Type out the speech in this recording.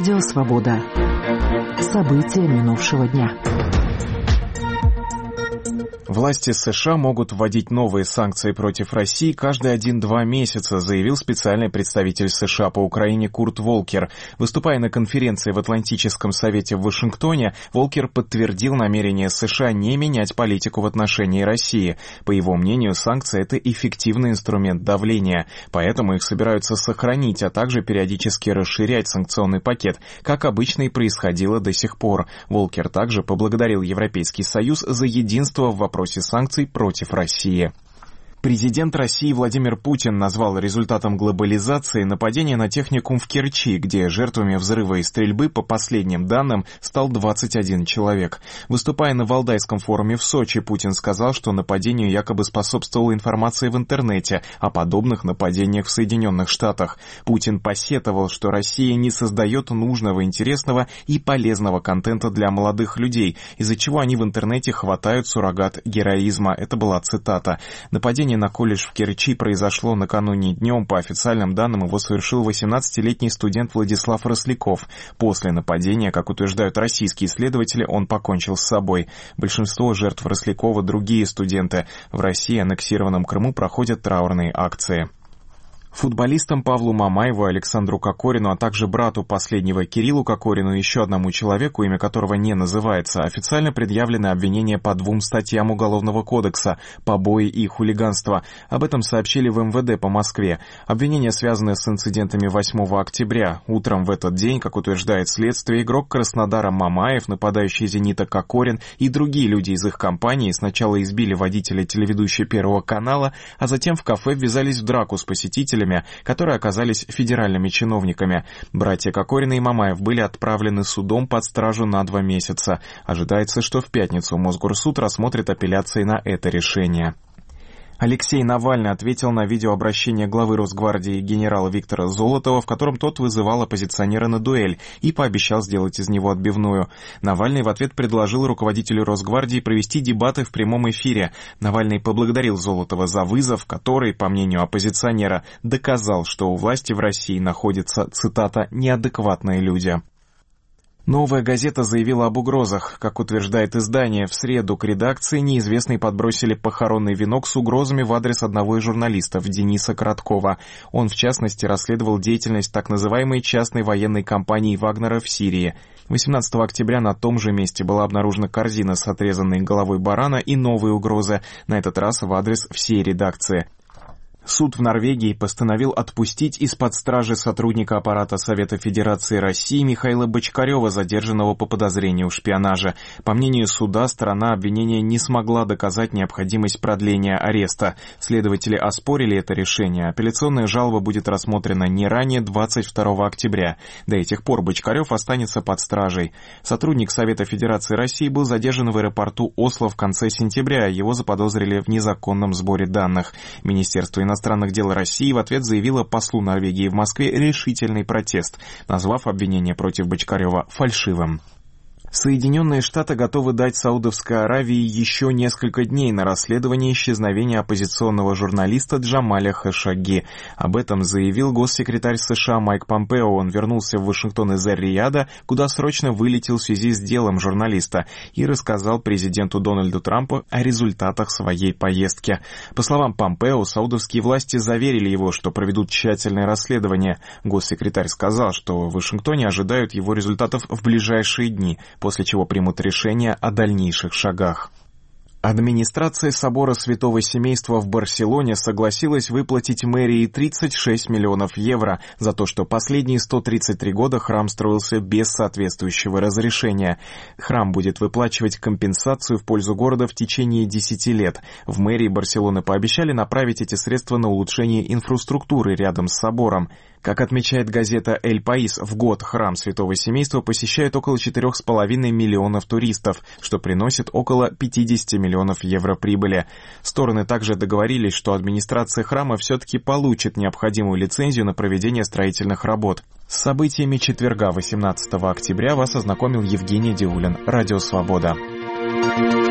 Радио «Свобода». События минувшего дня. Власти США могут вводить новые санкции против России каждые 1-2 месяца, заявил специальный представитель США по Украине Курт Волкер. Выступая на конференции в Атлантическом совете в Вашингтоне, Волкер подтвердил намерение США не менять политику в отношении России. По его мнению, санкции – это эффективный инструмент давления, поэтому их собираются сохранить, а также периодически расширять санкционный пакет, как обычно и происходило до сих пор. Волкер также поблагодарил Европейский Союз за единство в вопросе санкций против России. Президент России Владимир Путин назвал результатом глобализации нападение на техникум в Керчи, где жертвами взрыва и стрельбы, по последним данным, стал 21 человек. Выступая на Валдайском форуме в Сочи, Путин сказал, что нападению якобы способствовала информация в интернете о подобных нападениях в Соединенных Штатах. Путин посетовал, что Россия не создает нужного, интересного и полезного контента для молодых людей, из-за чего они в интернете хватают суррогат героизма. Это была цитата. Нападение на колледж в Керчи произошло накануне днем. По официальным данным, его совершил 18-летний студент Владислав Росляков. После нападения, как утверждают российские следователи, он покончил с собой. Большинство жертв Рослякова – другие студенты. В России, аннексированном Крыму, проходят траурные акции. Футболистам Павлу Мамаеву, Александру Кокорину, а также брату последнего Кириллу Кокорину и еще одному человеку, имя которого не называется, официально предъявлены обвинения по 2 статьям Уголовного кодекса – побои и хулиганство. Об этом сообщили в МВД по Москве. Обвинения связаны с инцидентами 8 октября. Утром в этот день, как утверждает следствие, игрок Краснодара Мамаев, нападающий «Зенита» Кокорин и другие люди из их компании сначала избили водителя телеведущей Первого канала, а затем в кафе ввязались в драку с посетителями, которые оказались федеральными чиновниками. Братья Кокорин и Мамаев были отправлены судом под стражу на 2 месяца. Ожидается, что в пятницу Мосгорсуд рассмотрит апелляции на это решение. Алексей Навальный ответил на видеообращение главы Росгвардии генерала Виктора Золотова, в котором тот вызывал оппозиционера на дуэль и пообещал сделать из него отбивную. Навальный в ответ предложил руководителю Росгвардии провести дебаты в прямом эфире. Навальный поблагодарил Золотова за вызов, который, по мнению оппозиционера, доказал, что у власти в России находятся, цитата, «неадекватные люди». «Новая газета» заявила об угрозах. Как утверждает издание, в среду к редакции неизвестные подбросили похоронный венок с угрозами в адрес одного из журналистов, Дениса Короткова. Он, в частности, расследовал деятельность так называемой частной военной компании Вагнера в Сирии. 18 октября на том же месте была обнаружена корзина с отрезанной головой барана и новые угрозы, на этот раз в адрес всей редакции. Суд в Норвегии постановил отпустить из-под стражи сотрудника аппарата Совета Федерации России Михаила Бочкарева, задержанного по подозрению в шпионаже. По мнению суда, сторона обвинения не смогла доказать необходимость продления ареста. Следователи оспорили это решение. Апелляционная жалоба будет рассмотрена не ранее 22 октября. До этих пор Бочкарев останется под стражей. Сотрудник Совета Федерации России был задержан в аэропорту Осло в конце сентября. Его заподозрили в незаконном сборе данных. Министерство иностранных дел России в ответ заявило послу Норвегии в Москве решительный протест, назвав обвинение против Бочкарева фальшивым. Соединенные Штаты готовы дать Саудовской Аравии еще несколько дней на расследование исчезновения оппозиционного журналиста Джамаля Хашагги. Об этом заявил госсекретарь США Майк Помпео. Он вернулся в Вашингтон из Эр-Рияда, куда срочно вылетел в связи с делом журналиста, и рассказал президенту Дональду Трампу о результатах своей поездки. По словам Помпео, саудовские власти заверили его, что проведут тщательное расследование. Госсекретарь сказал, что в Вашингтоне ожидают его результатов в ближайшие дни, после чего примут решение о дальнейших шагах. Администрация собора Святого Семейства в Барселоне согласилась выплатить мэрии 36 миллионов евро за то, что последние 133 года храм строился без соответствующего разрешения. Храм будет выплачивать компенсацию в пользу города в течение 10 лет. В мэрии Барселоны пообещали направить эти средства на улучшение инфраструктуры рядом с собором. Как отмечает газета «Эль Паис», в год храм Святого Семейства посещает около 4,5 миллионов туристов, что приносит около 50 миллионов евро прибыли. Стороны также договорились, что администрация храма все-таки получит необходимую лицензию на проведение строительных работ. С событиями четверга, 18 октября, вас ознакомил Евгений Диулин. Радио «Свобода».